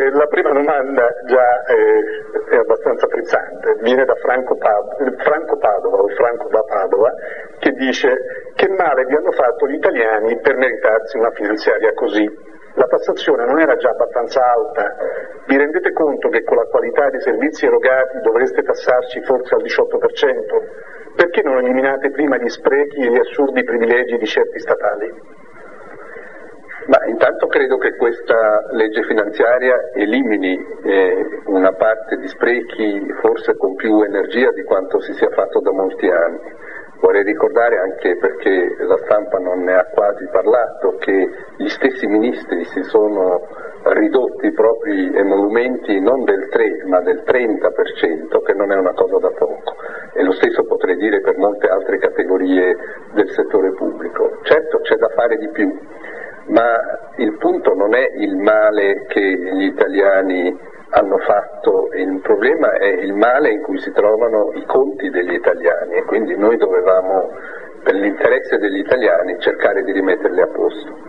La prima domanda già è abbastanza frizzante, viene da Franco Padova o Franco da Padova, che dice: che male vi hanno fatto gli italiani per meritarsi una finanziaria così? La tassazione non era già abbastanza alta? Vi rendete conto che con la qualità dei servizi erogati dovreste tassarci forse al 18%? Perché non eliminate prima gli sprechi e gli assurdi privilegi di certi statali? Ma intanto credo che questa legge finanziaria elimini una parte di sprechi forse con più energia di quanto si sia fatto da molti anni. Vorrei ricordare, anche perché la stampa non ne ha quasi parlato, che gli stessi ministri si sono ridotti i propri emolumenti non del 3 ma del 30%, che non è una cosa da poco, e lo stesso potrei dire per molte altre categorie del settore pubblico. Certo, c'è da fare di più, ma il punto non è il male che gli italiani hanno fatto, il problema è il male in cui si trovano i conti degli italiani, e quindi noi dovevamo, per l'interesse degli italiani, cercare di rimetterli a posto.